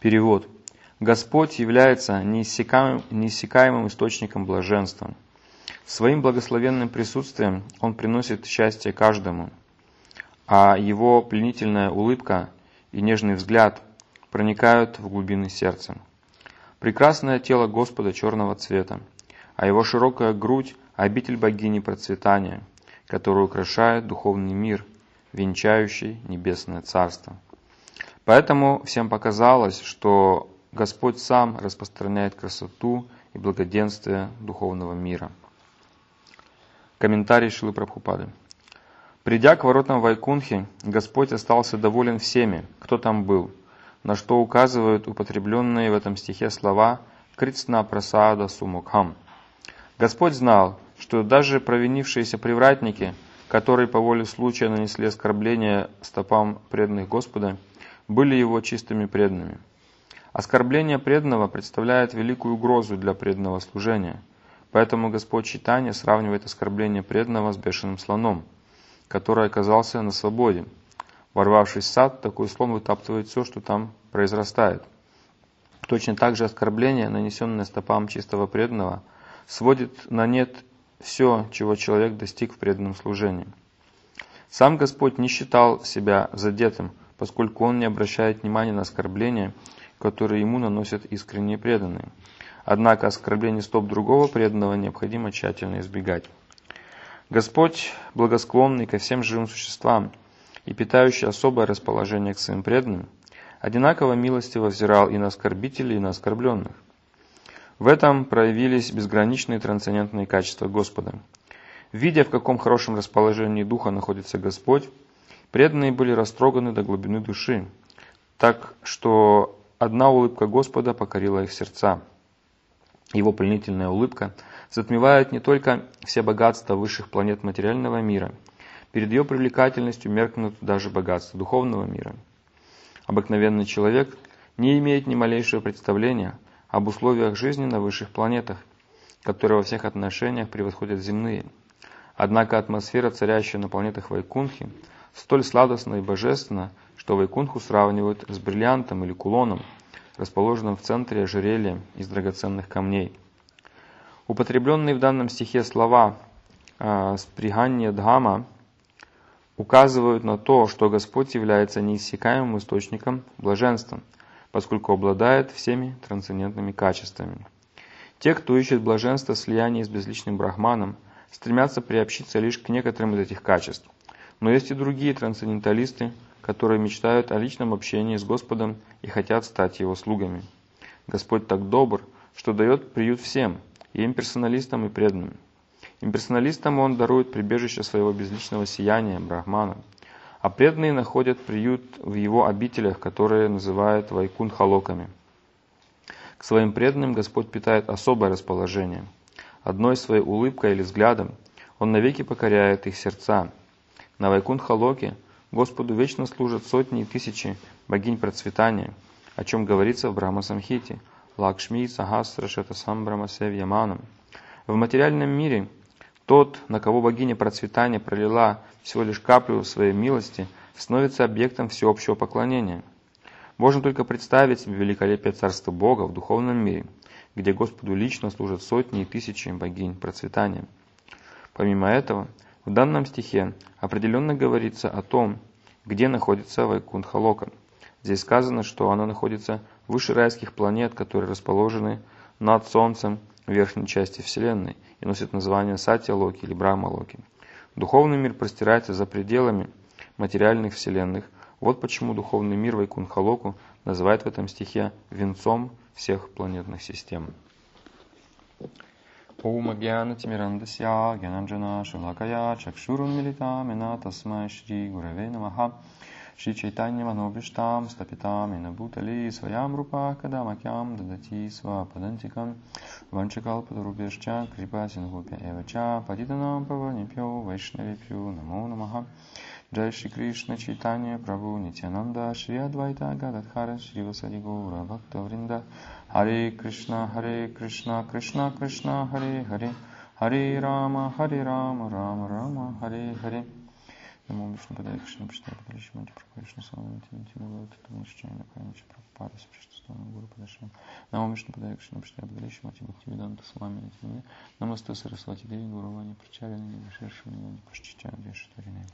Перевод. Господь является неиссякаемым источником блаженства. Своим благословенным присутствием Он приносит счастье каждому, а Его пленительная улыбка и нежный взгляд проникают в глубины сердца. Прекрасное тело Господа черного цвета, а Его широкая грудь – обитель богини процветания, которая украшает духовный мир, венчающий небесное царство. Поэтому всем показалось, что Господь сам распространяет красоту и благоденствие духовного мира. Комментарий Шрилы Прабхупады. Придя к воротам Вайкунхи, Господь остался доволен всеми, кто там был, на что указывают употребленные в этом стихе слова «Критсна прасада сумукхам». Господь знал, что даже провинившиеся привратники, которые по воле случая нанесли оскорбление стопам преданных Господа, были Его чистыми преданными. Оскорбление преданного представляет великую угрозу для преданного служения, поэтому Господь Чайтанья сравнивает оскорбление преданного с бешеным слоном, который оказался на свободе. Ворвавшись в сад, такой слон вытаптывает все, что там произрастает. Точно так же оскорбление, нанесенное стопам чистого преданного, сводит на нет все, чего человек достиг в преданном служении. Сам Господь не считал себя задетым, поскольку Он не обращает внимания на оскорбления, которые Ему наносят искренние преданные. Однако оскорбление стоп другого преданного необходимо тщательно избегать. Господь, благосклонный ко всем живым существам и питающий особое расположение к своим преданным, одинаково милостиво взирал и на оскорбителей, и на оскорбленных. В этом проявились безграничные трансцендентные качества Господа. Видя, в каком хорошем расположении духа находится Господь, преданные были растроганы до глубины души, так что одна улыбка Господа покорила их сердца. Его пленительная улыбка затмевает не только все богатства высших планет материального мира, перед ее привлекательностью меркнут даже богатства духовного мира. Обыкновенный человек не имеет ни малейшего представления об условиях жизни на высших планетах, которые во всех отношениях превосходят земные. Однако атмосфера, царящая на планетах Вайкунхи, столь сладостна и божественна, что Вайкунху сравнивают с бриллиантом или кулоном, расположенным в центре ожерелья из драгоценных камней. Употребленные в данном стихе слова «сприганья дхама» указывают на то, что Господь является неиссякаемым источником блаженства, поскольку обладает всеми трансцендентными качествами. Те, кто ищет блаженство в слиянии с безличным Брахманом, стремятся приобщиться лишь к некоторым из этих качеств. Но есть и другие трансценденталисты, которые мечтают о личном общении с Господом и хотят стать Его слугами. Господь так добр, что дает приют всем, и имперсоналистам, и преданным. Имперсоналистам Он дарует прибежище своего безличного сияния, Брахмана, а преданные находят приют в Его обителях, которые называют Вайкунхалоками. К своим преданным Господь питает особое расположение. Одной своей улыбкой или взглядом Он навеки покоряет их сердца. На Вайкунхалоке Господу вечно служат сотни и тысячи богинь процветания, о чем говорится в Брахма-самхите «Лакшми сахасра шатасам брамасев яманам». В материальном мире тот, на кого богиня процветания пролила всего лишь каплю своей милости, становится объектом всеобщего поклонения. Можно только представить себе великолепие царства Бога в духовном мире, где Господу лично служат сотни и тысячи богинь процветания. Помимо этого, в данном стихе определенно говорится о том, где находится Вайкунхалока. Здесь сказано, что она находится выше райских планет, которые расположены над Солнцем в верхней части Вселенной и носит название Сатья-Локи или Брахма-Локи. Духовный мир простирается за пределами материальных вселенных. Вот почему духовный мир Вайкунхалоку называют в этом стихе венцом всех планетных систем. Ом агьяна тимирандасья гьянанджана шалакая чакшурун милита мена тасмай шри гураве намаха Шри Чайтанья Манобиштам Стапитам Инабутали Своям Рупа Кадамакям Дадати Сва Падантикам Ванчакал Падарубешча Крипа Сингупя Эвача Падиданам Паванипьо Вайшнавипью Намо Намаха Джай Шри Кришна Чайтанья Прабху Нитянанда Шри Адвайта Гададхара Шри Васади Гаура Бхакта Вринда Харе Кришна Кришна Кришна Харе Харе Харе Рама Рама Рама Харе Харе Нamo Вишну Падай Кришна Пришна Падалиши Манти Прабхавишну Саламати Нитинавати Тамашчайна Памячи Прабхупада Сприштастана Намо Вишну Падая Кришна Паштая Бхадриши Мати Бхакти Веданта Свами Намасте Сарасвати Деви Гуравани Прачаряни Вишершвани Пашчича Виштарини.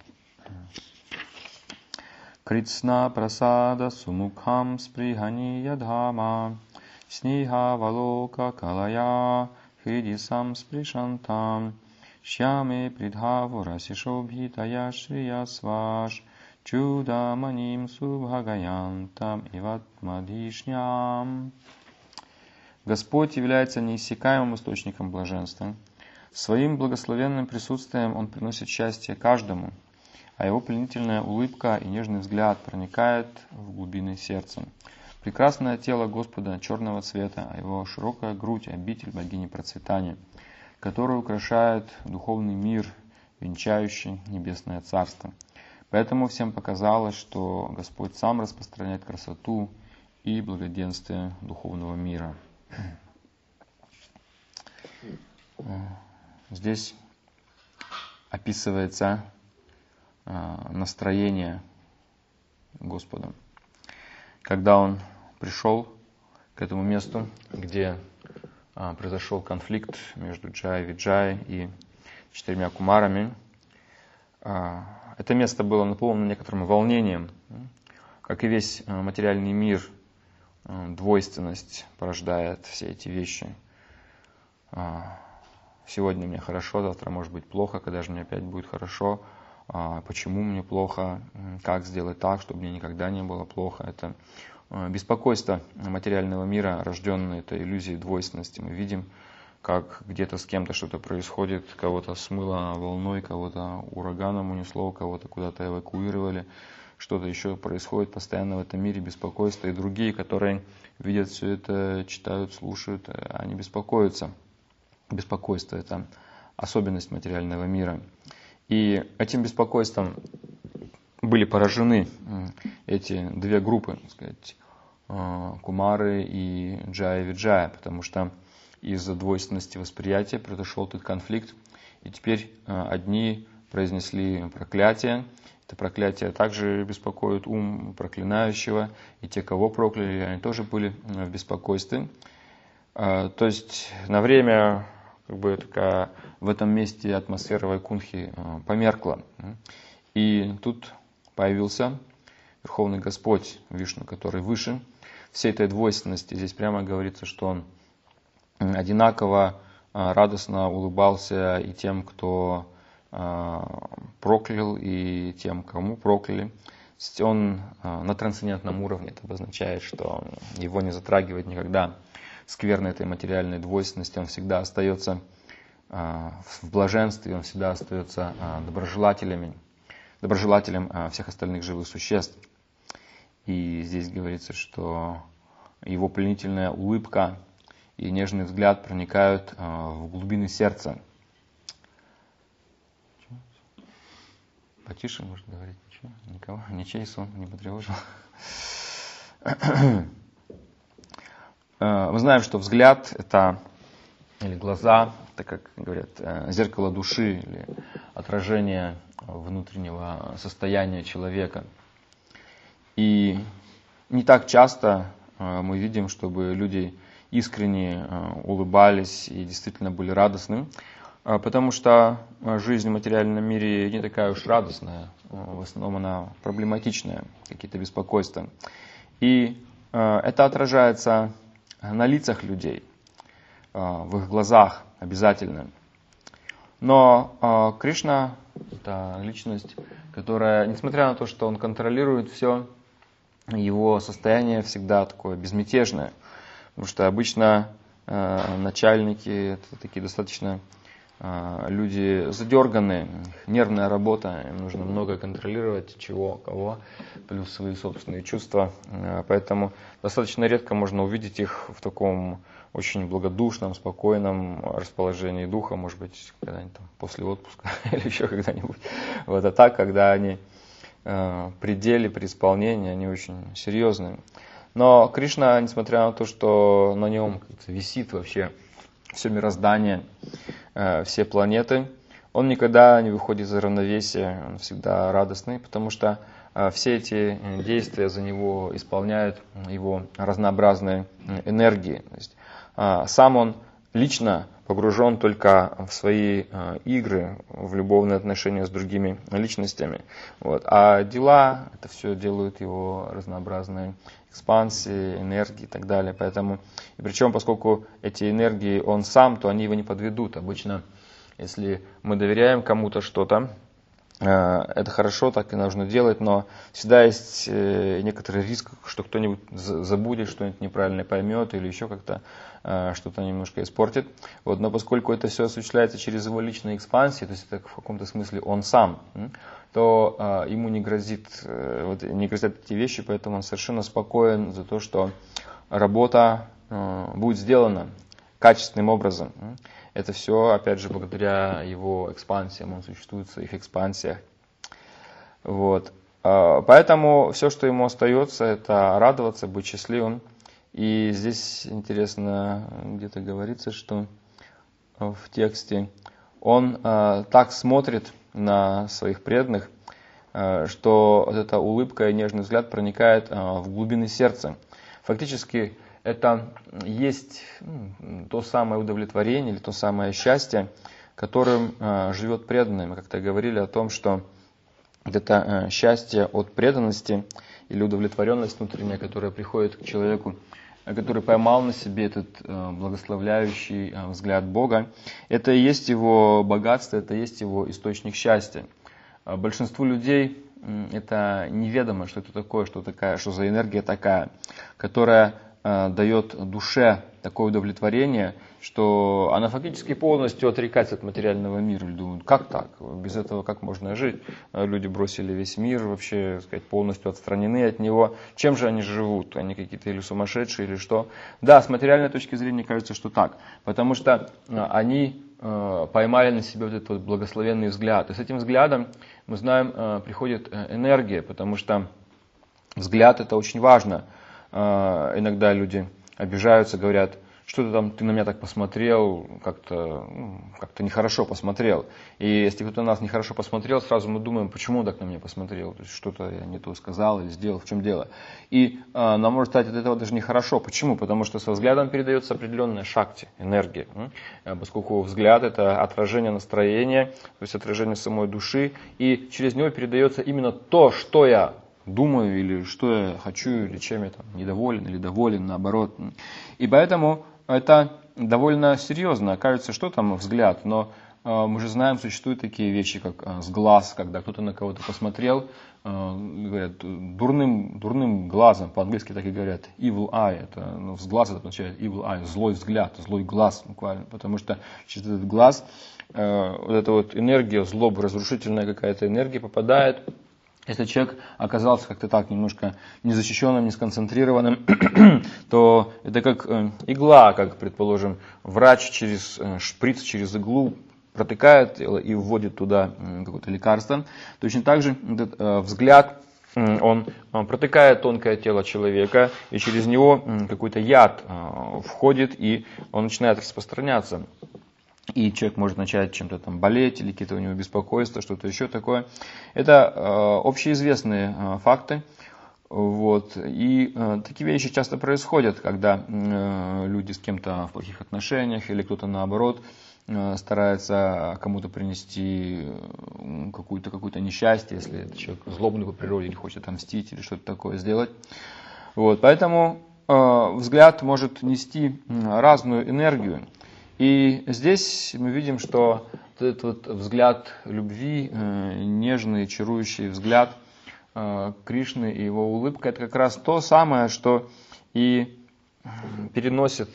Критсна Прасада Сумукхам Сприхани Ядхама Сниха Валока Калая Хридисам Спришантам Шьяме Придхаву Расишобхитая Шрия Сваш Чудаманим Субхагаянтам Иватмадишням. Господь является неиссякаемым источником блаженства. Своим благословенным присутствием Он приносит счастье каждому, а Его пленительная улыбка и нежный взгляд проникает в глубины сердца. Прекрасное тело Господа черного цвета, а Его широкая грудь — обитель богини процветания, которая украшает духовный мир, венчающий небесное царство. Поэтому всем показалось, что Господь сам распространяет красоту и благоденствие духовного мира. Здесь описывается настроение Господа. Когда Он пришел к этому месту, где произошел конфликт между Джай, Виджай и 4 кумарами, это место было наполнено некоторым волнением. Как и весь материальный мир, двойственность порождает все эти вещи. Сегодня мне хорошо, завтра может быть плохо, когда же мне опять будет хорошо, почему мне плохо, как сделать так, чтобы мне никогда не было плохо. Это беспокойство материального мира, рожденное этой иллюзией двойственности. Мы видим, как где-то с кем-то что-то происходит, кого-то смыло волной, кого-то ураганом унесло, кого-то куда-то эвакуировали, что-то еще происходит постоянно в этом мире, беспокойство. И другие, которые видят все это, читают, слушают, они беспокоятся. Беспокойство — это особенность материального мира. И этим беспокойством были поражены эти 2 группы, так сказать, Кумары и Джая Виджая, потому что из-за двойственности восприятия произошел этот конфликт, и теперь одни произнесли проклятие. Это проклятие также беспокоит ум проклинающего, и те, кого прокляли, они тоже были в беспокойстве. То есть на время такая, в этом месте атмосфера Вайкунхи померкла. И тут появился Верховный Господь Вишну, который выше всей этой двойственности. Здесь прямо говорится, что Он одинаково радостно улыбался и тем, кто проклял, и тем, кому прокляли. Он на трансцендентном уровне. Это обозначает, что его не затрагивает никогда скверной этой материальной двойственности. Он всегда остается в блаженстве, он всегда остается доброжелателем всех остальных живых существ. И здесь говорится, что его пленительная улыбка и нежный взгляд проникают в глубины сердца. Потише, может, говорить? Ничего? Никого? Ничей сон не потревожил? Мы знаем, что взгляд это, или глаза, это, как говорят, зеркало души или отражение внутреннего состояния человека. И не так часто мы видим, чтобы люди искренне улыбались и действительно были радостны, потому что жизнь в материальном мире не такая уж радостная, в основном она проблематичная, какие-то беспокойства. И это отражается на лицах людей, в их глазах обязательно. Но Кришна — это личность, которая, несмотря на то, что Он контролирует все, его состояние всегда такое безмятежное. Потому что обычно начальники — это такие достаточно люди задерганные, нервная работа, им нужно много контролировать, чего, кого, плюс свои собственные чувства. Поэтому достаточно редко можно увидеть их в таком очень благодушном, спокойном расположении духа, может быть, когда-нибудь там после отпуска или еще когда-нибудь. Вот, а так, когда они при деле, при исполнении, они очень серьезные. Но Кришна, несмотря на то, что на нем висит вообще все мироздание, все планеты, он никогда не выходит из равновесия, он всегда радостный, потому что все эти действия за него исполняют его разнообразные энергии. То есть, сам он лично погружен только в свои игры, в любовные отношения с другими личностями. Вот. А дела, это все делают его разнообразные экспансии, энергии и так далее. Поэтому, и причем, поскольку эти энергии он сам, то они его не подведут. Обычно, если мы доверяем кому-то что-то, это хорошо, так и нужно делать, но всегда есть некоторый риск, что кто-нибудь забудет, что-нибудь неправильно поймет или еще как-то что-то немножко испортит. Вот, но поскольку это все осуществляется через его личные экспансии, то есть это в каком-то смысле он сам, то ему не грозят эти вещи, поэтому он совершенно спокоен за то, что работа будет сделана качественным образом. Это все, опять же, благодаря его экспансиям, он существует в своих экспансиях. Вот. Поэтому все, что ему остается, это радоваться, быть счастливым. И здесь интересно, где-то говорится, что в тексте он так смотрит на своих преданных, что вот эта улыбка и нежный взгляд проникает в глубины сердца. Фактически, это есть то самое удовлетворение или то самое счастье, которым живет преданный. Мы как-то говорили о том, что это счастье от преданности или удовлетворенность внутренняя, которая приходит к человеку, который поймал на себе этот благословляющий взгляд Бога, это и есть его богатство, это и есть его источник счастья. Большинству людей это неведомо, что это такое, что за энергия такая, которая дает душе такое удовлетворение, что она фактически полностью отрекается от материального мира. Люди думают, как так? Без этого как можно жить? Люди бросили весь мир, вообще, так сказать, полностью отстранены от него. Чем же они живут? Они какие-то или сумасшедшие, или что? Да, с материальной точки зрения кажется, что так. Потому что они поймали на себе вот этот вот благословенный взгляд. И с этим взглядом, мы знаем, приходит энергия, потому что взгляд это очень важно. Иногда люди обижаются, говорят, что ты на меня так посмотрел, как-то нехорошо посмотрел. И если кто-то на нас нехорошо посмотрел, сразу мы думаем, почему он так на меня посмотрел, то есть что-то я не то сказал или сделал, в чем дело. И нам может стать от этого даже нехорошо. Почему? Потому что со взглядом передается определенная шакти, энергия. Поскольку взгляд это отражение настроения, то есть отражение самой души, и через него передается именно то, что я думаю, или что я хочу, или чем я там недоволен, или доволен, наоборот. И поэтому это довольно серьезно. Кажется, что там взгляд, но мы же знаем, существуют такие вещи, как сглаз, когда кто-то на кого-то посмотрел, говорят, дурным глазом, по-английски так и говорят, evil eye, это, сглаз это означает evil eye, злой взгляд, злой глаз буквально, потому что через этот глаз вот эта вот энергия, злоба, разрушительная какая-то энергия попадает. Если человек оказался как-то так немножко незащищенным, несконцентрированным, то это как игла, как, предположим, врач через шприц, через иглу протыкает и вводит туда какое-то лекарство. Точно так же этот взгляд, он протыкает тонкое тело человека, и через него какой-то яд входит, и он начинает распространяться. И человек может начать чем-то там болеть, или какие-то у него беспокойства, что-то еще такое. Это общеизвестные факты. Вот. И такие вещи часто происходят, когда люди с кем-то в плохих отношениях, или кто-то наоборот старается кому-то принести какое-то несчастье, если это человек злобный по природе, не хочет отомстить или что-то такое сделать. Вот. Поэтому взгляд может нести разную энергию. И здесь мы видим, что этот вот взгляд любви, нежный, чарующий взгляд Кришны и его улыбка, это как раз то самое, что и переносит,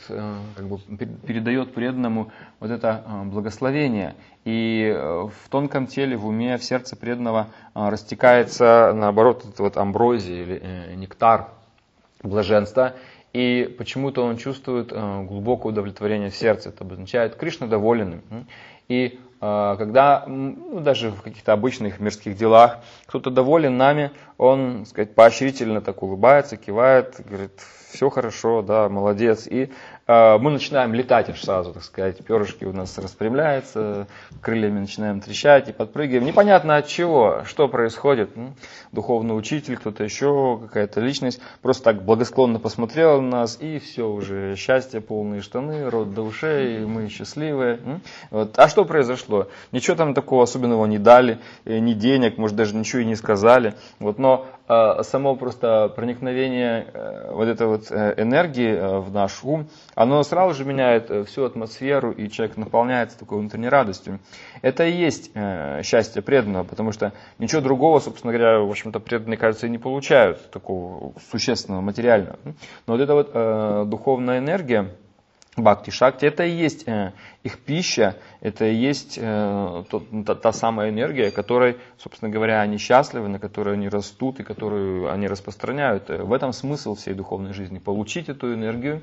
передает преданному вот это благословение. И в тонком теле, в уме, в сердце преданного растекается, наоборот, это вот амброзия или нектар блаженства. И почему-то он чувствует глубокое удовлетворение в сердце. Это обозначает, Кришна доволен им. И когда даже в каких-то обычных мирских делах кто-то доволен нами, он, так сказать, поощрительно так улыбается, кивает, говорит, все хорошо, да, молодец. И мы начинаем летать аж сразу, так сказать, перышки у нас распрямляются, крыльями начинаем трещать и подпрыгиваем. Непонятно от чего, что происходит. Духовный учитель, кто-то еще, какая-то личность просто так благосклонно посмотрела на нас, и все, уже счастье, полные штаны, рот до ушей, мы счастливые. Вот. А что произошло? Ничего там такого особенного не дали, ни денег, может даже ничего и не сказали. Вот. Но само просто проникновение вот этой вот энергии в наш ум, оно сразу же меняет всю атмосферу, и человек наполняется такой внутренней радостью. Это и есть счастье преданного, потому что ничего другого, собственно говоря, в общем-то, преданные, кажется, и не получают, такого существенного, материального. Но вот эта вот духовная энергия, бхакти-шакти, это и есть их пища, это и есть та самая энергия, которой, собственно говоря, они счастливы, на которой они растут и которую они распространяют. В этом смысл всей духовной жизни. Получить эту энергию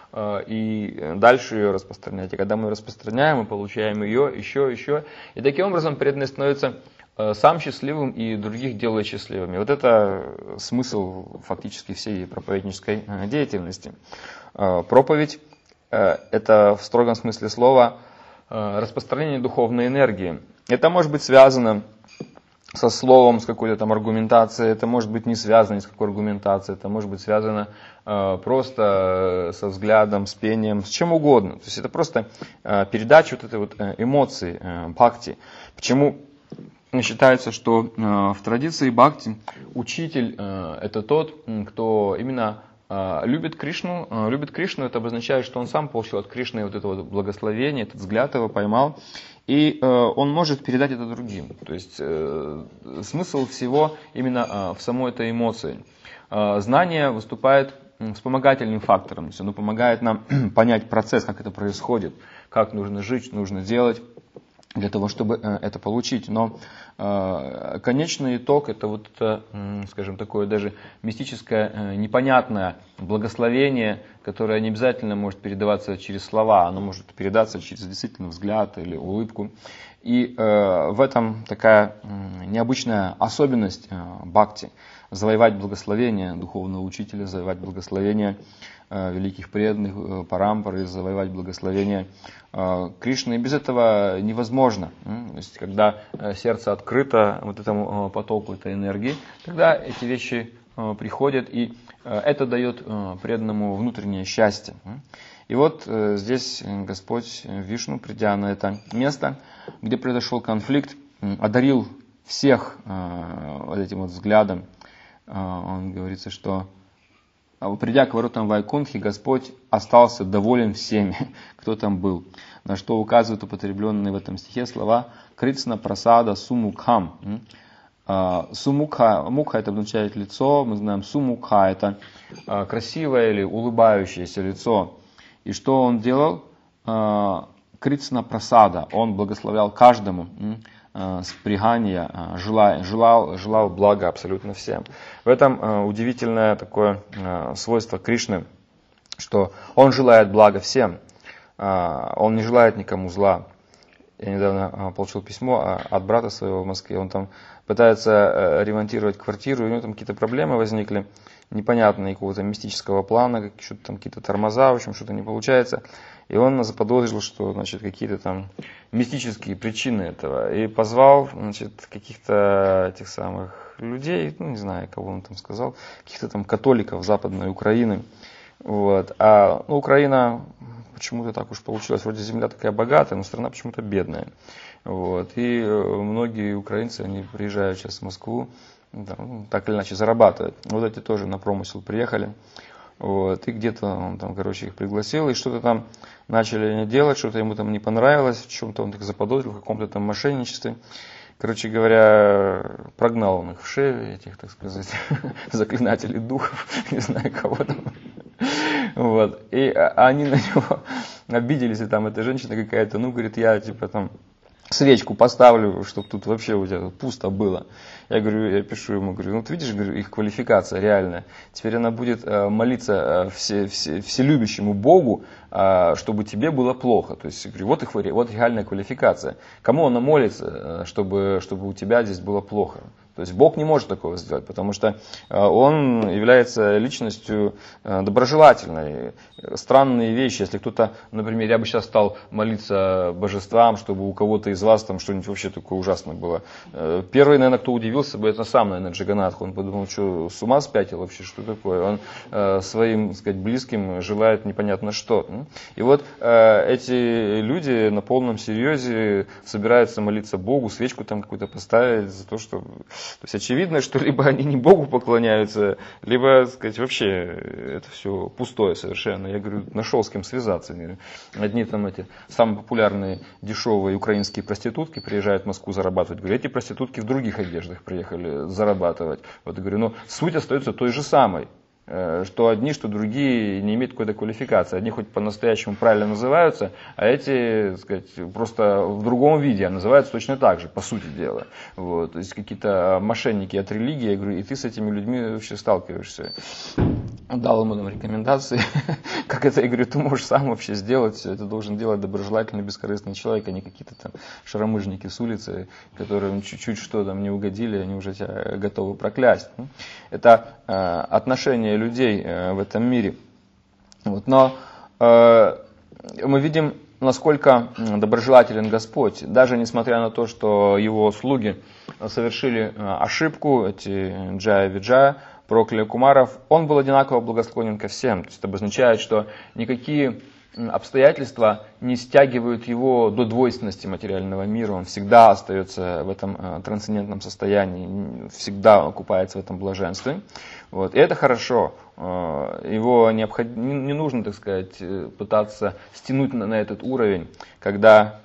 и дальше ее распространять. И когда мы распространяем, мы получаем ее еще. И таким образом преданный становится сам счастливым и других делает счастливыми. Вот это смысл фактически всей проповеднической деятельности. Проповедь — это в строгом смысле слова распространение духовной энергии. Это может быть связано со словом, с какой-то там аргументацией, это может быть не связано ни с какой аргументацией, это может быть связано просто со взглядом, с пением, с чем угодно. То есть это просто передача вот этой вот эмоции, бхакти. Почему считается, что в традиции бхакти учитель это тот, кто именно любит Кришну. Любит Кришну, это обозначает, что он сам получил от Кришны вот это вот благословение, этот взгляд его поймал, и он может передать это другим. То есть смысл всего именно в самой этой эмоции. Знание выступает вспомогательным фактором, то есть оно помогает нам понять процесс, как это происходит, как нужно жить, что нужно делать для того, чтобы это получить. Но конечный итог — это вот это, скажем, такое даже мистическое, непонятное благословение, которое не обязательно может передаваться через слова, оно может передаться через действительно взгляд или улыбку. И в этом такая необычная особенность бхакти — завоевать благословение духовного учителя, завоевать благословение великих преданных, парампары, завоевать благословение Кришны. И без этого невозможно. То есть, когда сердце открыто вот этому потоку этой энергии, тогда эти вещи приходят, и это дает преданному внутреннее счастье. И вот здесь Господь Вишну, придя на это место, где произошел конфликт, одарил всех вот этим вот взглядом. Он говорится, что придя к воротам Вайкунхи, Господь остался доволен всеми, кто там был. На что указывают употребленные в этом стихе слова «крицна прасада сумукхам». Сумукха, мукха — это обозначает лицо, мы знаем сумукха — это красивое или улыбающееся лицо. И что он делал? Крицна прасада, он благословлял каждому с пригания, желал блага абсолютно всем. В этом удивительное такое свойство Кришны, что он желает блага всем, он не желает никому зла. Я недавно получил письмо от брата своего в Москве, он там пытается ремонтировать квартиру, и у него там какие-то проблемы возникли, непонятные, какого-то мистического плана, что-то там какие-то тормоза, в общем, что-то не получается. И он заподозрил, что, значит, какие-то там мистические причины этого. И позвал, значит, каких-то этих самых людей, ну, не знаю, кого он там сказал, каких-то там католиков Западной Украины. Вот. А Украина почему-то так уж получилось, вроде земля такая богатая, но страна почему-то бедная. Вот. И многие украинцы, они приезжают сейчас в Москву, там, так или иначе зарабатывают. Вот эти тоже на промысел приехали. Вот, и где-то он там, короче, их пригласил, и что-то там начали они делать, что-то ему там не понравилось, в чем-то он их заподозрил, в каком-то там мошенничестве. Короче говоря, прогнал он их в шею, этих, так сказать, заклинателей духов, не знаю кого там. Вот, и они на него обиделись, и там эта женщина какая-то, ну, говорит, я типа там свечку поставлю, чтобы тут вообще у тебя пусто было. Я говорю, я пишу ему, говорю, ну ты видишь, говорю, их квалификация реальная. Теперь она будет молиться вселюбящему Богу, чтобы тебе было плохо. То есть, говорю, вот реальная квалификация. Кому она молится, чтобы у тебя здесь было плохо? То есть Бог не может такого сделать, потому что Он является личностью доброжелательной. Странные вещи, если кто-то, например, я бы сейчас стал молиться божествам, чтобы у кого-то из вас там что-нибудь вообще такое ужасное было. Первый, наверное, кто удивился бы, это сам, наверное, Джаганатх. Он подумал, что с ума спятил вообще, что такое. Он своим, так сказать, близким желает непонятно что. И вот эти люди на полном серьезе собираются молиться Богу, свечку там какую-то поставить за то, что... То есть очевидно, что либо они не Богу поклоняются, либо, так сказать, вообще это все пустое совершенно. Я говорю, нашел с кем связаться. Одни там эти самые популярные дешевые украинские проститутки приезжают в Москву зарабатывать. Говорю, эти проститутки в других одеждах приехали зарабатывать. Вот я говорю, но суть остается той же самой. Что одни, что другие не имеют какой-то квалификации. Одни хоть по-настоящему правильно называются, а эти, так сказать, просто в другом виде, а называются точно так же, по сути дела. Вот. То есть какие-то мошенники от религии, я говорю, и ты с этими людьми вообще сталкиваешься. Дал ему там рекомендации, как это, я говорю, ты можешь сам вообще сделать все, это должен делать доброжелательный, бескорыстный человек, а не какие-то там шаромыжники с улицы, которым чуть-чуть что там не угодили, они уже тебя готовы проклясть. Это отношение людей в этом мире. Вот. Но мы видим, насколько доброжелателен Господь, даже несмотря на то, что его слуги совершили ошибку, эти Джая-Виджая, прокляли Кумаров, он был одинаково благосклонен ко всем. То есть это обозначает, что никакие обстоятельства не стягивают его до двойственности материального мира. Он всегда остается в этом трансцендентном состоянии, всегда окупается в этом блаженстве. Вот. И это хорошо. Его не нужно, так сказать, пытаться стянуть на этот уровень, когда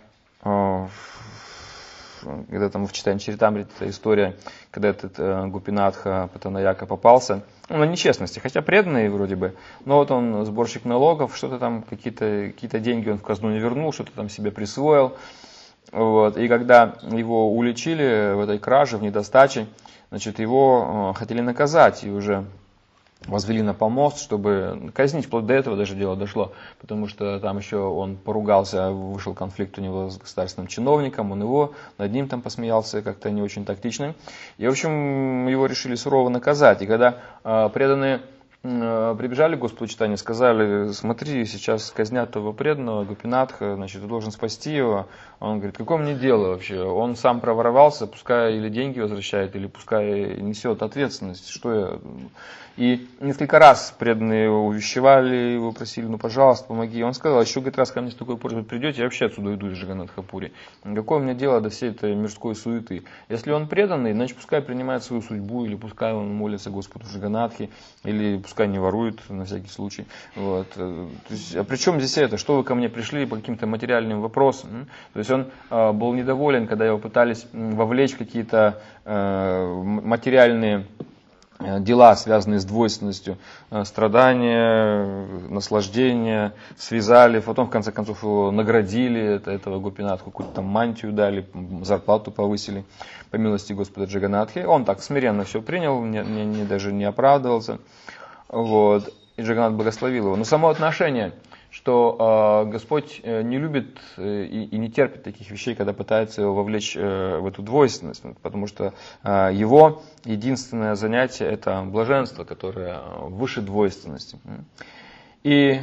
там в Читанчаритамрите эта история, когда этот Гопинатха Патанаяка попался, на нечестности, хотя преданный вроде бы, но вот он сборщик налогов, что-то там, какие-то деньги он в казну не вернул, что-то там себе присвоил. Вот. И когда его уличили в этой краже, в недостаче, значит, его хотели наказать и уже возвели на помост, чтобы казнить. Вплоть до этого даже дело дошло, потому что там еще он поругался, вышел конфликт у него с государственным чиновником, он над ним там посмеялся как-то не очень тактично. И, в общем, его решили сурово наказать. И когда преданные прибежали к Господу Чайтанье, сказали, смотри, сейчас казнят того преданного, Гопинатха, значит, ты должен спасти его. Он говорит, какое мне дело вообще? Он сам проворовался, пускай или деньги возвращает, или пускай несет ответственность. Что я... И несколько раз преданные его увещевали, его просили, ну пожалуйста, помоги. И он сказал, еще говорит, раз ко мне с такой просьбой придете, я вообще отсюда уйду из Джаганнатхапури. Какое мне дело до всей этой мирской суеты? Если он преданный, значит пускай принимает свою судьбу, или пускай он молится Господу Джаганнатхе, или пускай не ворует на всякий случай. Вот. То есть, а при чем здесь это? Что вы ко мне пришли по каким-то материальным вопросам? То есть он был недоволен, когда его пытались вовлечь в какие-то материальные дела, связанные с двойственностью, страдания, наслаждения, связали, потом в конце концов его наградили, этого Гопинатху, какую-то там мантию дали, зарплату повысили, по милости Господа Джаганнатхи. Он так смиренно все принял, даже не оправдывался. Вот. И Джаганнат благословил его. Но само отношение, что Господь не любит и не терпит таких вещей, когда пытается его вовлечь в эту двойственность, потому что его единственное занятие – это блаженство, которое выше двойственности. И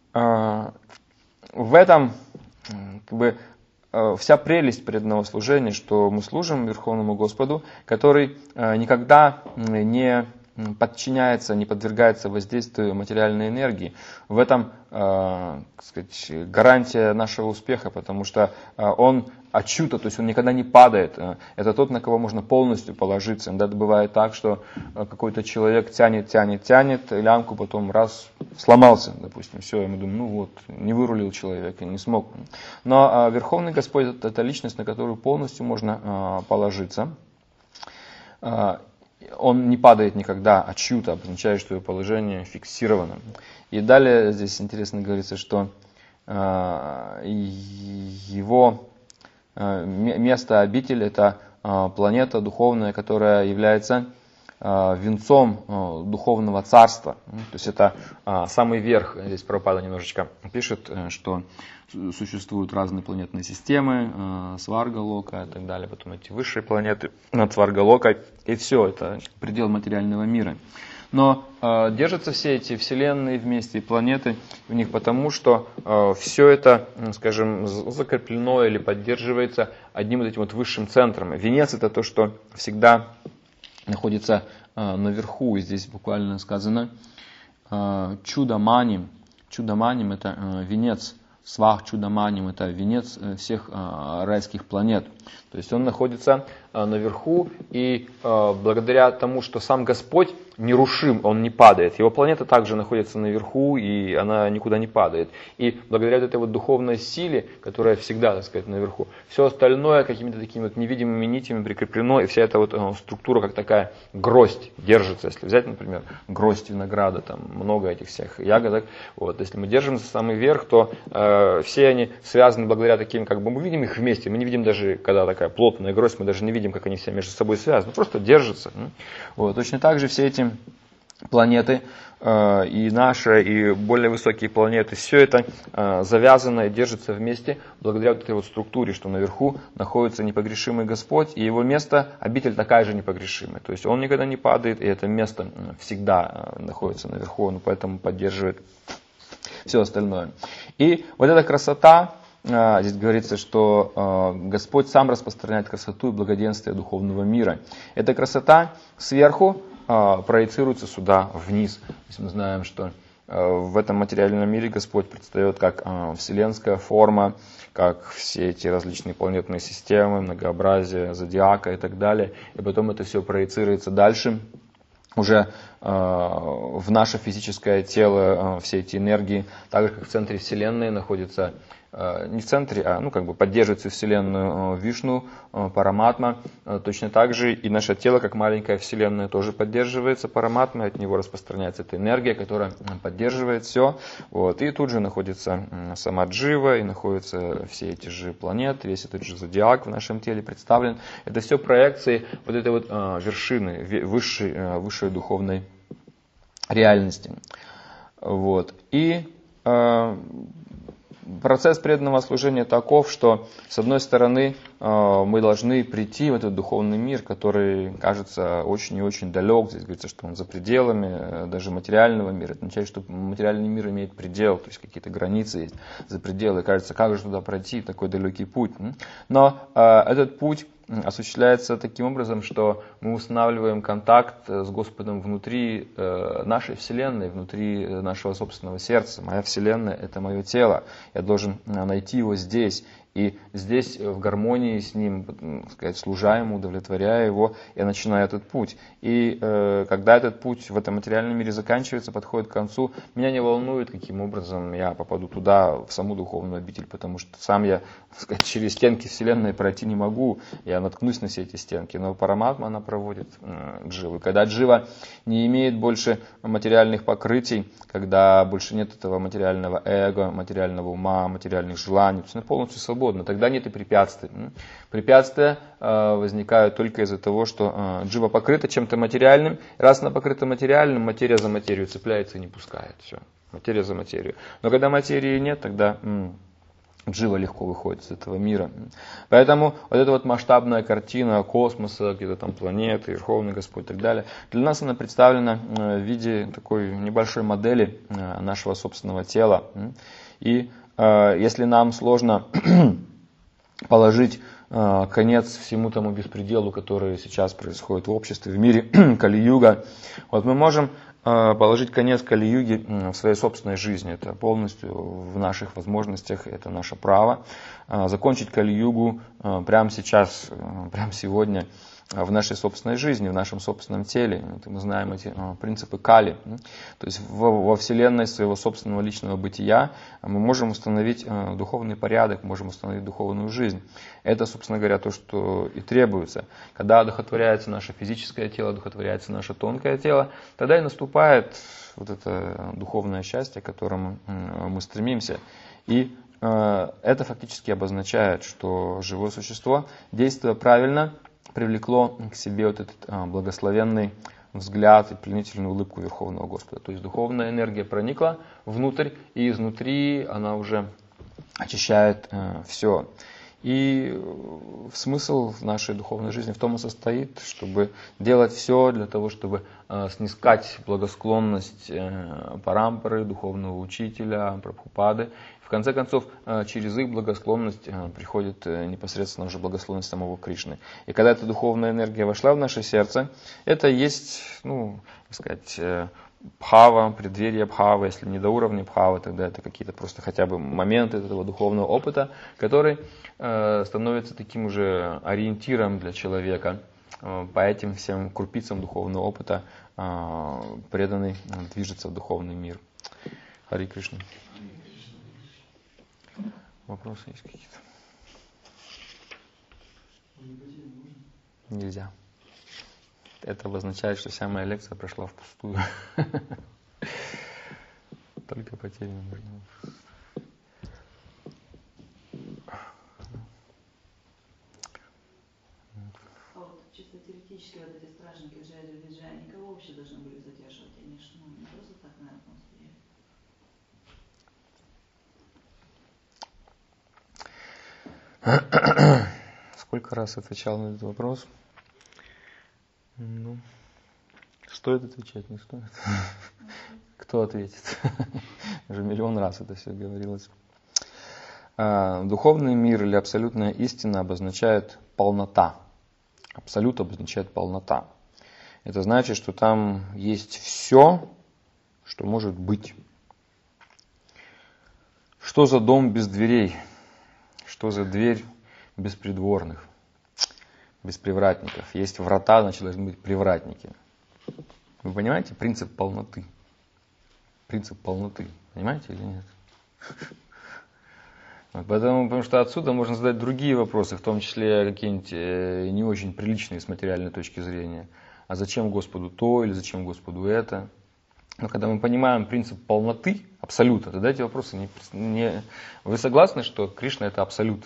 в этом как бы вся прелесть преданного служения, что мы служим Верховному Господу, который никогда не подчиняется, не подвергается воздействию материальной энергии. В этом, так сказать, гарантия нашего успеха, потому что он ачюта, то есть он никогда не падает. Это тот, на кого можно полностью положиться. Иногда бывает так, что какой-то человек тянет лямку, потом раз сломался, допустим, все, и мы думаем, ну вот, не вырулил человек, не смог. Но Верховный Господь – это личность, на которую полностью можно положиться. Он не падает никогда отчюта, обозначает, что его положение фиксировано. И далее здесь интересно говорится, что его место, обитель, это планета духовная, которая является венцом духовного царства. То есть это самый верх. Здесь Прабхупада немножечко пишет, что существуют разные планетные системы, Сварга-лока и так далее, потом эти высшие планеты над Сварга-локой, и все, это предел материального мира. Но держатся все эти вселенные вместе и планеты в них потому, что все это, скажем, закреплено или поддерживается одним вот этим вот высшим центром. Венец — это то, что всегда находится наверху. И здесь буквально сказано чудаманим. Чудаманим — это венец. Свах чудаманим — это венец всех райских планет. То есть он находится наверху, и благодаря тому, что сам Господь нерушим, он не падает. Его планета также находится наверху, и она никуда не падает. И благодаря этой вот духовной силе, которая всегда, так сказать, наверху, все остальное какими-то такими вот невидимыми нитями прикреплено, и вся эта вот структура, как такая гроздь, держится. Если взять, например, гроздь винограда, там много этих всех ягодок, вот, если мы держим за самый верх, то все они связаны благодаря таким, как бы мы видим их вместе, мы не видим даже, когда такая плотная гроздь, мы даже не видим, как они все между собой связаны, просто держатся. Вот. Точно так же все эти планеты, и наши, и более высокие планеты, все это завязано и держится вместе благодаря вот этой вот структуре, что наверху находится непогрешимый Господь, и его место, обитель такая же непогрешимая. То есть он никогда не падает, и это место всегда находится наверху, он поэтому поддерживает все остальное. И вот эта красота, здесь говорится, что Господь сам распространяет красоту и благоденствие духовного мира. Эта красота сверху проецируется сюда, вниз. То есть мы знаем, что в этом материальном мире Господь предстает как вселенская форма, как все эти различные планетные системы, многообразие зодиака и так далее. И потом это все проецируется дальше, уже в наше физическое тело, все эти энергии, так же как в центре Вселенной находится, не в центре, а как бы поддерживает всю Вселенную Вишну, Параматма. Точно так же и наше тело, как маленькая Вселенная, тоже поддерживается Параматмой, от него распространяется эта энергия, которая поддерживает все. Вот. И тут же находится сама Джива, и находятся все эти же планеты, весь этот же зодиак в нашем теле представлен. Это все проекции вот этой вот вершины, высшей духовной реальности. Вот. И процесс преданного служения таков, что с одной стороны мы должны прийти в этот духовный мир, который кажется очень и очень далек. Здесь говорится, что он за пределами даже материального мира. Это означает, что материальный мир имеет предел, то есть какие-то границы есть за пределы. Кажется, как же туда пройти, такой далекий путь. Но этот путь осуществляется таким образом, что мы устанавливаем контакт с Господом внутри нашей Вселенной, внутри нашего собственного сердца. Моя Вселенная — это мое тело. Я должен найти его здесь. И здесь, в гармонии с ним, сказать, служа ему, удовлетворяя его, я начинаю этот путь. И когда этот путь в этом материальном мире заканчивается, подходит к концу, меня не волнует, каким образом я попаду туда, в саму духовную обитель, потому что сам я, сказать, через стенки Вселенной пройти не могу, я наткнусь на все эти стенки. Но Параматма, она проводит Дживу. И когда Джива не имеет больше материальных покрытий, когда больше нет этого материального эго, материального ума, материальных желаний, то есть она полностью свободна, тогда нет и препятствий. Препятствия возникают только из-за того, что Джива покрыта чем-то материальным. Раз она покрыта материальным, материя за материю цепляется и не пускает. Все, материя за материю. Но когда материи нет, тогда Джива легко выходит из этого мира. Поэтому вот эта вот масштабная картина космоса, где-то там планеты, Верховный Господь и так далее, для нас она представлена в виде такой небольшой модели нашего собственного тела. И если нам сложно положить конец всему тому беспределу, который сейчас происходит в обществе, в мире, Кали-юга, вот мы можем положить конец Кали-юге в своей собственной жизни. Это полностью в наших возможностях, это наше право. Закончить Кали-югу прямо сейчас, прямо сегодня в нашей собственной жизни, в нашем собственном теле. Мы знаем эти принципы Кали. То есть во вселенной своего собственного личного бытия мы можем установить духовный порядок, можем установить духовную жизнь. Это, собственно говоря, то, что и требуется. Когда одухотворяется наше физическое тело, одухотворяется наше тонкое тело, тогда и наступает вот это духовное счастье, к которому мы стремимся. И это фактически обозначает, что живое существо, действуя правильно, привлекло к себе вот этот благословенный взгляд и пленительную улыбку Верховного Господа. То есть духовная энергия проникла внутрь, и изнутри она уже очищает все. И смысл в нашей духовной жизни в том и состоит, чтобы делать все для того, чтобы снискать благосклонность Парампары, духовного учителя, Прабхупады. В конце концов, через их благосклонность приходит непосредственно уже благосклонность самого Кришны. И когда эта духовная энергия вошла в наше сердце, это есть, бхава, преддверие бхавы, если не до уровня бхавы, тогда это какие-то просто хотя бы моменты этого духовного опыта, который становится таким уже ориентиром для человека. По этим всем крупицам духовного опыта преданный движется в духовный мир. Хари Кришна. Вопросы есть какие-то? Нельзя. Это обозначает, что вся моя лекция прошла впустую. Только потеряно можно. А вот чисто теоретически вот эти стражники Джайри Виджая никого вообще должны были задерживать? Они же не просто так, наверное, там стояли. Сколько раз отвечал на этот вопрос? Стоит отвечать, не стоит? Кто ответит? Уже миллион раз это все говорилось. Духовный мир или абсолютная истина обозначает полнота. Абсолют обозначает полнота. Это значит, что там есть все, что может быть. Что за дом без дверей? Что за дверь без придворных? Без привратников. Есть врата, значит, должны быть привратники. Вы понимаете принцип полноты? Принцип полноты. Понимаете или нет? Потому что отсюда можно задать другие вопросы, в том числе какие-нибудь не очень приличные с материальной точки зрения. А зачем Господу то или зачем Господу это? Но когда мы понимаем принцип полноты, абсолюта, тогда эти вопросы не... Вы согласны, что Кришна это абсолют?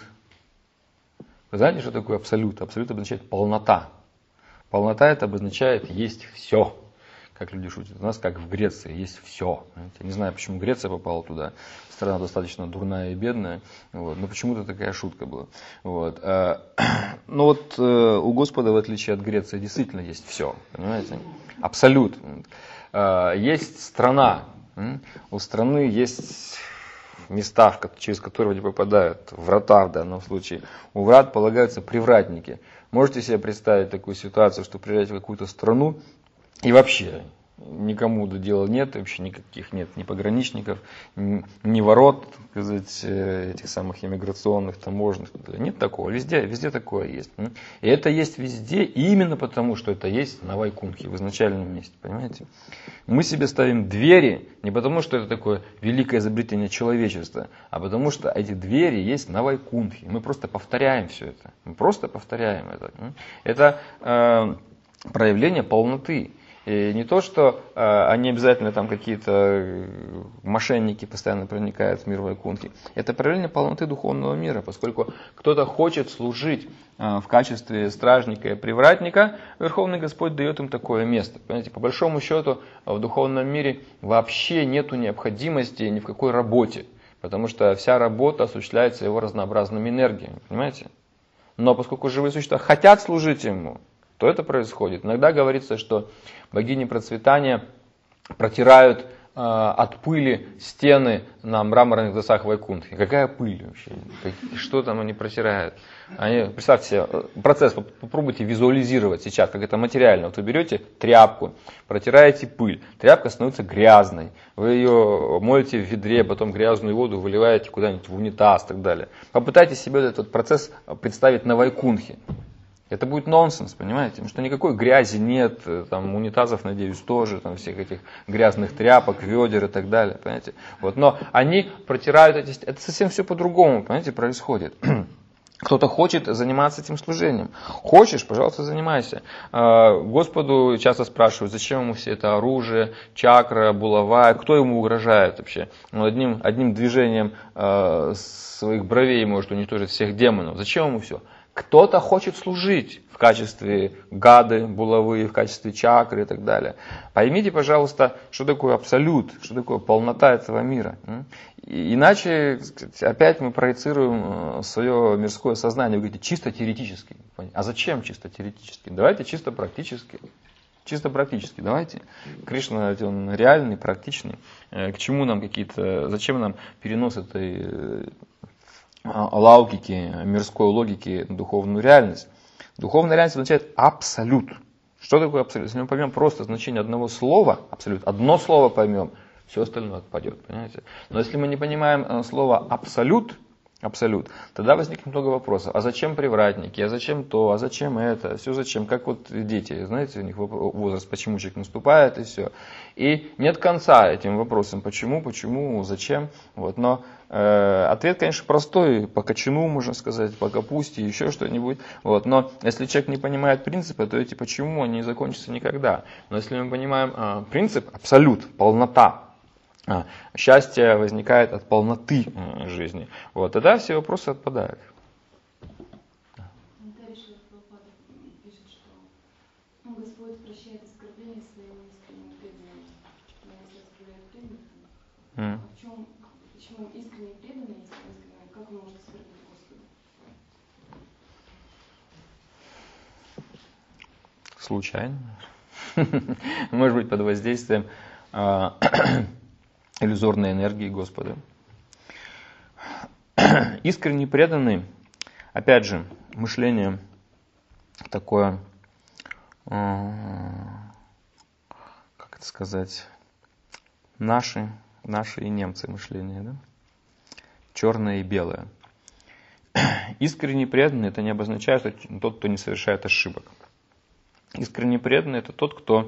Вы знаете, что такое абсолют? Абсолют обозначает полнота. Полнота это обозначает есть все. Как люди шутят. У нас, как в Греции, есть все. Я не знаю, почему Греция попала туда. Страна достаточно дурная и бедная. Вот. Но почему-то такая шутка была. Вот. Но вот у Господа, в отличие от Греции, действительно есть все. Понимаете? Абсолют. Есть страна. У страны есть места, через которые они попадают. Врата в данном случае. У врат полагаются привратники. Можете себе представить такую ситуацию, что приезжаете в какую-то страну, и вообще никому до дела нет, вообще никаких нет ни пограничников, ни ворот, так сказать, этих самых иммиграционных, таможенных. Нет такого, везде такое есть. И это есть везде именно потому, что это есть на Вайкунхе, в изначальном месте, понимаете? Мы себе ставим двери не потому, что это такое великое изобретение человечества, а потому что эти двери есть на Вайкунхе. Мы просто повторяем все это. Мы просто повторяем это. Это проявление полноты. И не то, что они обязательно там какие-то мошенники постоянно проникают в мир Вайкунхи. Это проявление полноты духовного мира, поскольку кто-то хочет служить в качестве стражника и привратника, Верховный Господь дает им такое место. Понимаете, по большому счету в духовном мире вообще нету необходимости ни в какой работе, потому что вся работа осуществляется его разнообразными энергиями, понимаете? Но поскольку живые существа хотят служить ему, то это происходит. Иногда говорится, что богини процветания протирают от пыли стены на мраморных досах Вайкунхи. Какая пыль вообще? Что там они протирают? Представьте себе процесс, попробуйте визуализировать сейчас, как это материально. Вот вы берете тряпку, протираете пыль, тряпка становится грязной. Вы ее моете в ведре, потом грязную воду выливаете куда-нибудь в унитаз и так далее. Попытайтесь себе этот процесс представить на Вайкунхе. Это будет нонсенс, понимаете? Потому что никакой грязи нет, там унитазов, надеюсь, тоже, там всех этих грязных тряпок, ведер и так далее, понимаете? Вот, но они протирают это совсем все по-другому, понимаете, происходит. Кто-то хочет заниматься этим служением. Хочешь, пожалуйста, занимайся. Господу часто спрашивают, зачем ему все это оружие, чакра, булава, кто ему угрожает вообще. Он одним движением своих бровей может уничтожить всех демонов. Зачем ему все? Кто-то хочет служить в качестве гады, булавы, в качестве чакры и так далее. Поймите, пожалуйста, что такое абсолют, что такое полнота этого мира. Иначе опять мы проецируем свое мирское сознание. Вы говорите, чисто теоретически. А зачем чисто теоретически? Давайте чисто практически. Чисто практически. Давайте. Кришна, он реальный, практичный. К чему нам зачем нам перенос этой лаукики, мирской логики на духовную реальность? Духовная реальность означает абсолют. Что такое абсолют? Если мы поймем просто значение одного слова, абсолют, одно слово поймем, все остальное отпадет, понимаете? Но если мы не понимаем слово абсолют, тогда возникнет много вопросов. А зачем привратники? А зачем то? А зачем это? Все зачем? Как вот дети, знаете, у них возраст почемучек наступает и все. И нет конца этим вопросам. Почему, зачем? Вот. Но ответ, конечно, простой. По качану, можно сказать, по капусте, еще что-нибудь. Вот. Но если человек не понимает принципы, то эти почему, они не закончатся никогда. Но если мы понимаем принцип, абсолют, полнота, счастье возникает от полноты жизни. Вот, тогда все вопросы отпадают. Пишет, что Господь прощает оскорбления своим искренним преданным. Но если оскорбляют преданных, почему искренне преданный, как он может оскорбить Господа? Случайно. Может быть, под воздействием иллюзорной энергии Господа. Искренне преданный, опять же, мышление такое, как это сказать, наши и немцы мышление, да? Черное и белое. Искренне преданный, это не обозначает, что тот, кто не совершает ошибок. Искренне преданный, это тот, кто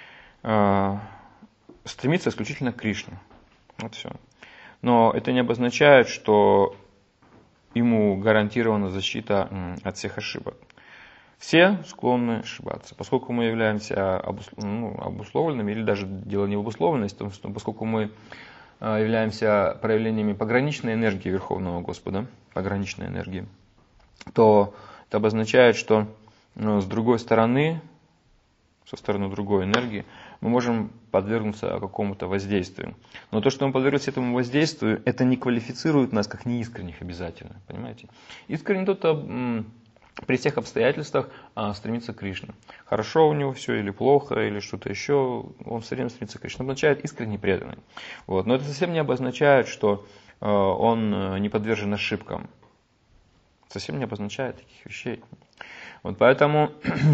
стремится исключительно к Кришне. Вот все. Но это не обозначает, что ему гарантирована защита от всех ошибок. Все склонны ошибаться. Поскольку мы являемся обусловленными, или даже дело не в обусловленности, поскольку мы являемся проявлениями пограничной энергии Верховного Господа, пограничной энергии, то это обозначает, что с другой стороны, со стороны другой энергии, мы можем подвергнуться какому-то воздействию. Но то, что мы подверглись этому воздействию, это не квалифицирует нас как неискренних обязательно. Понимаете? Искренне тот при всех обстоятельствах стремится к Кришне. Хорошо у него все или плохо, или что-то еще, он все время стремится к Кришне. Это означает искренне преданный. Вот. Но это совсем не обозначает, что он не подвержен ошибкам. Совсем не обозначает таких вещей. Вот поэтому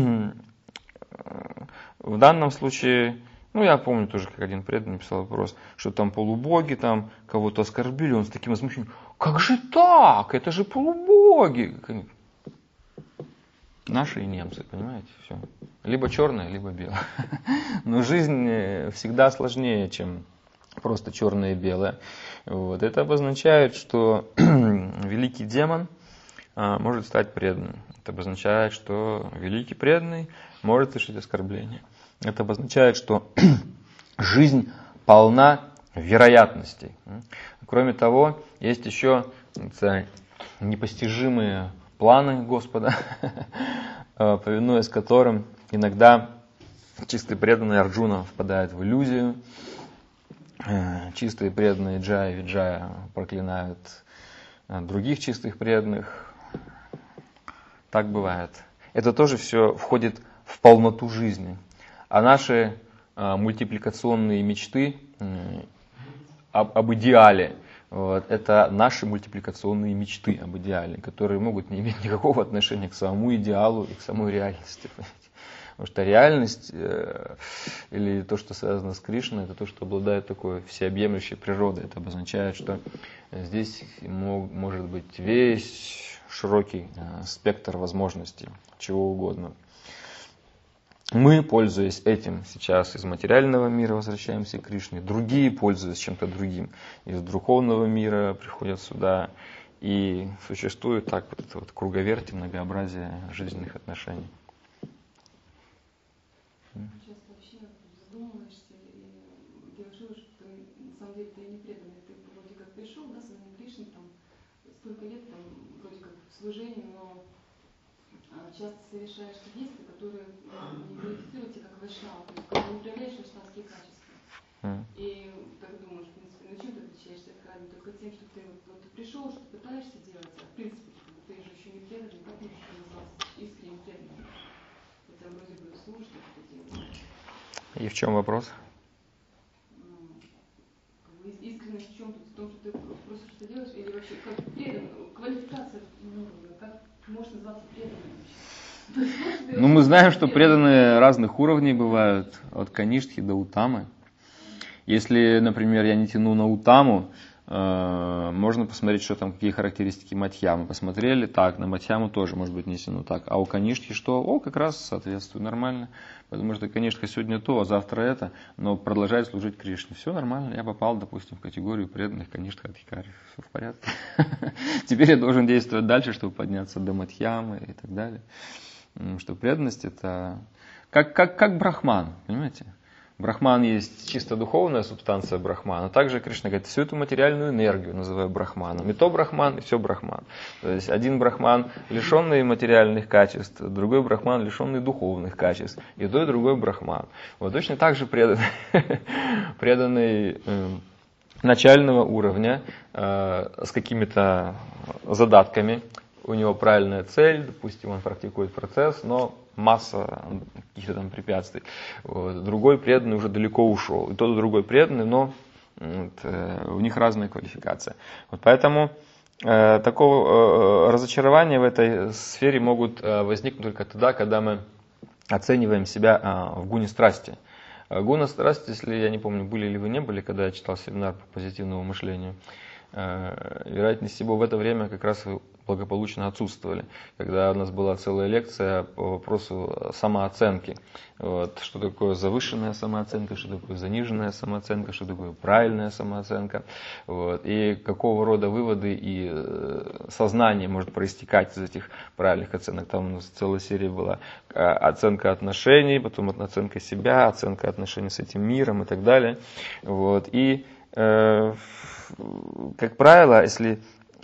в данном случае, я помню тоже, как один преданный писал вопрос, что там полубоги, там кого-то оскорбили, он с таким возмущением, как же так, это же полубоги. Наши и немцы, понимаете, все. Либо черное, либо белое. Но жизнь всегда сложнее, чем просто черное и белое. Вот. Это обозначает, что великий демон может стать преданным. Это обозначает, что великий преданный может совершить оскорбление. Это обозначает, что жизнь полна вероятностей. Кроме того, есть еще непостижимые планы Господа, повинуясь которым иногда чистый преданный Арджуна впадает в иллюзию, чистые преданные Джая и Виджая проклинают других чистых преданных. Так бывает. Это тоже все входит в полноту жизни. А наши мультипликационные мечты об идеале, это наши мультипликационные мечты об идеале, которые могут не иметь никакого отношения к самому идеалу и к самой реальности. Потому что реальность или то, что связано с Кришной, это то, что обладает такой всеобъемлющей природой. Это обозначает, что здесь может быть весь широкий спектр возможностей, чего угодно. Мы, пользуясь этим, сейчас из материального мира возвращаемся к Кришне, другие, пользуясь чем-то другим, из духовного мира приходят сюда. И существует так вот это вот круговерть, многообразие жизненных отношений. Часто вообще задумываешься и делаешь вывод, что на самом деле ты не преданный. Ты вроде как пришел, да, с одним Кришной, там, столько лет, там, вроде как в служении, но часто совершаешь действия, которые не квалифицируют тебя как вайшнава, то есть когда не проявляешь вайшнавские качества. И так думаешь, в принципе, ну чем ты отличаешься от Радхи? Только тем, что ты вот ты пришел, что пытаешься делать, а в принципе ты же еще не преданный, как можешь называться искренне преданным? Хотя вроде бы служишь, как это делаешь. И в чем вопрос? Искренность в чем? В том, что ты просто что делаешь, или вообще как преданный? Квалификация, как можешь называться преданным вообще? Ну, мы знаем, что преданные разных уровней бывают, от каништхи до утамы. Если, например, я не тяну на утаму, можно посмотреть, что там, какие характеристики мадхьямы. Посмотрели, так, на мадхьяму тоже, может быть, не тяну так. А у каништхи что? О, как раз соответствует, нормально. Потому что каништха сегодня то, а завтра это, но продолжает служить Кришне. Все нормально, я попал, допустим, в категорию преданных каништха адхикари. Все в порядке. Теперь я должен действовать дальше, чтобы подняться до мадхьямы и так далее. Что преданность это как брахман, понимаете? Брахман есть чисто духовная субстанция брахмана. Также Кришна говорит, всю эту материальную энергию называю брахманом. И то брахман, и все брахман. То есть один брахман, лишенный материальных качеств, другой брахман, лишенный духовных качеств. И то, и другой брахман. Вот точно так же преданный начального уровня с какими-то задатками. У него правильная цель, допустим, он практикует процесс, но масса каких-то там препятствий. Вот. Другой преданный уже далеко ушел. И тот, и другой преданный, но у них разная квалификация. Вот поэтому такого разочарования в этой сфере могут возникнуть только тогда, когда мы оцениваем себя в гуне страсти. Гуна страсти, если я не помню, были ли вы не были, когда я читал семинар по позитивному мышлению, вероятнее всего в это время как раз вы благополучно отсутствовали, когда у нас была целая лекция по вопросу самооценки. Вот, что такое завышенная самооценка, что такое заниженная самооценка, что такое правильная самооценка. Вот, и какого рода выводы и сознание может проистекать из этих правильных оценок. Там у нас целая серия была оценка отношений, потом оценка себя, оценка отношений с этим миром и так далее. Вот, и как правило, если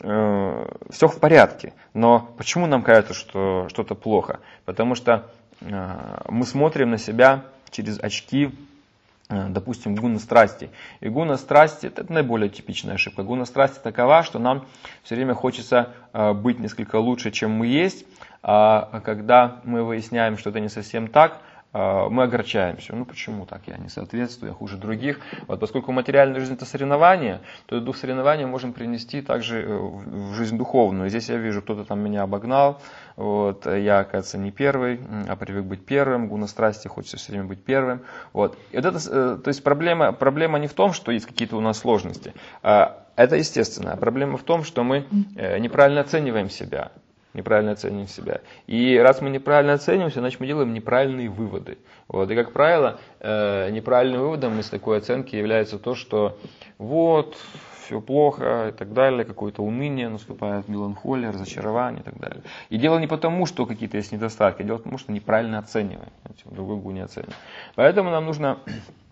все в порядке, но почему нам кажется, что что-то плохо? Потому что мы смотрим на себя через очки, допустим, гуна страсти. И гуна страсти, это наиболее типичная ошибка. Гуна страсти такова, что нам все время хочется быть несколько лучше, чем мы есть, а когда мы выясняем, что это не совсем так, мы огорчаемся. Ну почему так? Я не соответствую, я хуже других. Вот, поскольку материальная жизнь это соревнование, то этот дух соревнования можем принести также в жизнь духовную. Здесь я вижу, кто-то там меня обогнал, вот, я, оказывается, не первый, а привык быть первым, гуна страсти, хочется все время быть первым. Вот. И вот это, то есть проблема не в том, что есть какие-то у нас сложности. Это естественно. Проблема в том, что мы неправильно оцениваем себя. Неправильно оцениваем себя. И раз мы неправильно оцениваемся, значит мы делаем неправильные выводы. Вот. И, как правило, неправильным выводом из такой оценки является то, что вот, все плохо и так далее, какое-то уныние наступает, меланхолия, разочарование и так далее. И дело не потому, что какие-то есть недостатки, дело потому, что неправильно оцениваем, в другой гуне оцениваем. Поэтому нам нужно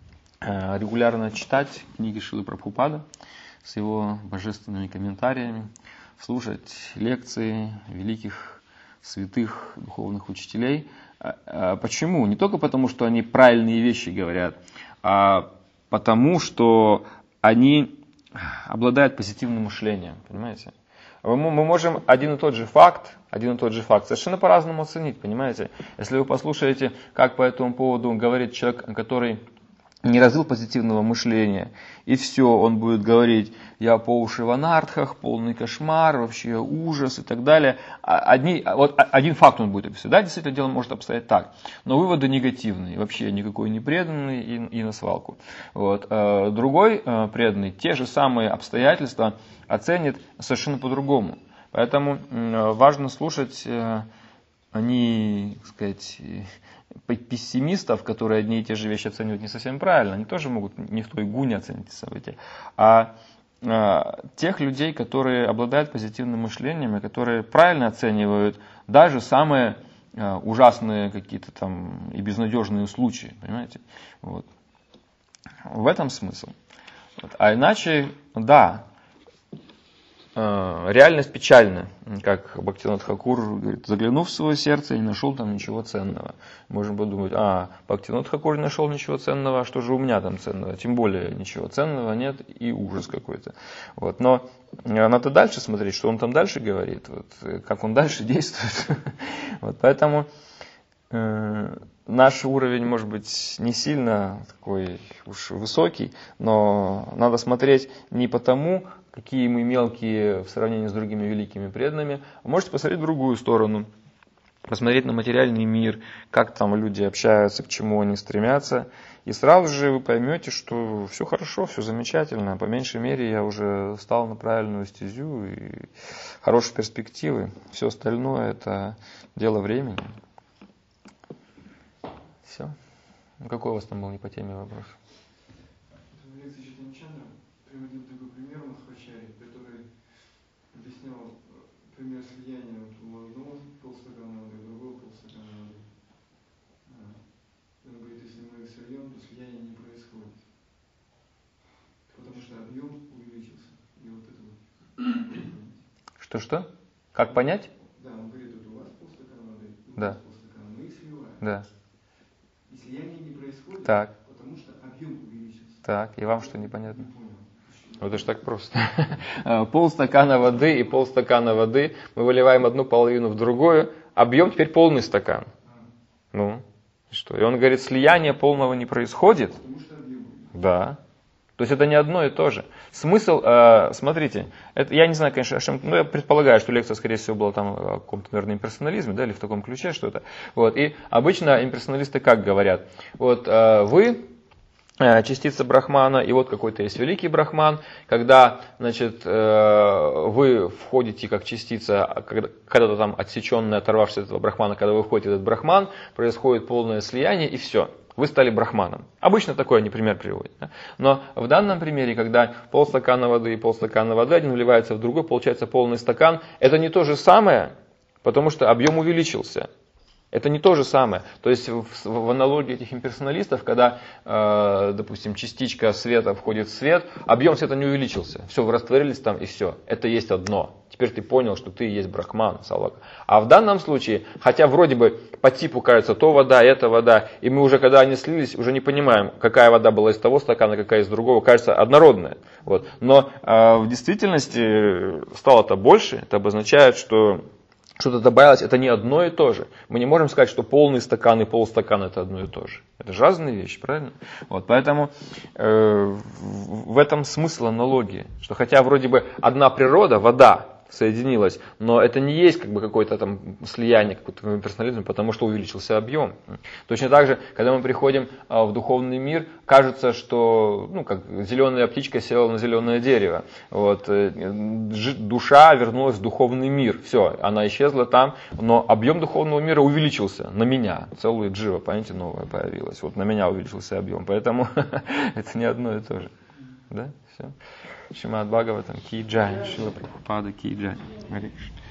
регулярно читать книги Шрилы Прабхупады с его божественными комментариями, слушать лекции великих, святых, духовных учителей. Почему? Не только потому, что они правильные вещи говорят, а потому, что они обладают позитивным мышлением. Понимаете? Мы можем один и тот же факт совершенно по-разному оценить. Понимаете? Если вы послушаете, как по этому поводу говорит человек, который не развил позитивного мышления, и все, он будет говорить, я по уши в анартхах, полный кошмар, вообще ужас и так далее. Один факт он будет описывать, да, действительно дело может обстоять так, но выводы негативные, вообще никакой не преданный и на свалку. Вот. Другой преданный те же самые обстоятельства оценит совершенно по-другому. Поэтому важно слушать пессимистов, которые одни и те же вещи оценивают не совсем правильно, они тоже могут не в той гуне оценить события. А тех людей, которые обладают позитивным мышлением и которые правильно оценивают даже самые ужасные какие-то там и безнадежные случаи, понимаете? Вот. В этом смысл. Вот. А иначе, да, реальность печальна, как Бхактивинод Тхакур говорит, заглянув в свое сердце, не нашел там ничего ценного. Можем подумать, Бхактивинод Тхакур не нашел ничего ценного, а что же у меня там ценного? Тем более ничего ценного нет и ужас какой-то. Вот. Но надо дальше смотреть, что он там дальше говорит, вот, как он дальше действует. Вот. Поэтому наш уровень, может быть, не сильно такой уж высокий, но надо смотреть не потому, какие мы мелкие в сравнении с другими великими преданными, а можете посмотреть в другую сторону, посмотреть на материальный мир, как там люди общаются, к чему они стремятся, и сразу же вы поймете, что все хорошо, все замечательно, по меньшей мере я уже встал на правильную стезю и хорошие перспективы, все остальное это дело времени. Все. Какой у вас там был не по теме вопрос? В лекции Чайтанья приводил такой пример Мадхвачарьи, который объяснял пример слияния в одного полстакана воды, в другого полстакана воды. Он говорит, если мы их сольем, то слияние не происходит. Потому что объем увеличился. И вот это вот. Что? Как понять? Да, он говорит, вот у вас полстакана воды, у Да. вас полстакана, мы их сливаем. Да. И слияние не происходит, Так. потому что объем увеличился. Так, и вам что непонятно? Не понял. Вот это ж так просто. Полстакана воды и полстакана воды. Мы выливаем одну половину в другую. Объем теперь полный стакан. Ну, что? И он говорит, слияние полного не происходит. Потому что объем увеличился. Да. То есть это не одно и то же. Смысл, смотрите, это, я не знаю, конечно, о чем, но я предполагаю, что лекция, скорее всего, была там о каком-то, наверное, имперсонализме, да, или в таком ключе что-то. Вот. И обычно имперсоналисты как говорят? Вот вы частица Брахмана, и вот какой-то есть великий Брахман, когда, значит, вы входите как частица, когда-то там отсеченная, оторвавшись от этого Брахмана, когда вы входите в этот Брахман, происходит полное слияние, и все. Вы стали брахманом. Обычно такой они пример приводят. Да? Но в данном примере, когда полстакана воды и полстакана воды, один вливается в другой, получается полный стакан, это не то же самое, потому что объем увеличился. Это не то же самое. То есть в аналогии этих имперсоналистов, когда, допустим, частичка света входит в свет, объем света не увеличился. Все, вы растворились там и все. Это есть одно. Теперь ты понял, что ты есть брахман, салака. А в данном случае, хотя вроде бы по типу кажется то вода, это вода, и мы уже, когда они слились, уже не понимаем, какая вода была из того стакана, какая из другого, кажется однородная. Вот. Но в действительности стало-то больше, это обозначает, что что-то добавилось, это не одно и то же. Мы не можем сказать, что полный стакан и полстакана это одно и то же. Это же разные вещи, правильно? Вот, поэтому в этом смысл аналогии. Что хотя вроде бы одна природа, вода, соединилась, но это не есть как бы какое-то там слияние, какой-то имперсонализм, потому что увеличился объем. Точно так же, когда мы приходим в духовный мир, кажется, что как зеленая птичка села на зеленое дерево. Вот, душа вернулась в духовный мир. Все, она исчезла там, но объем духовного мира увеличился на меня. Целая джива, понимаете, новая появилась. Вот на меня увеличился объем. Поэтому это не одно и то же. Да? Все. Шримад Бхагаватам ки джай, Шрила Прабхупада ки джай.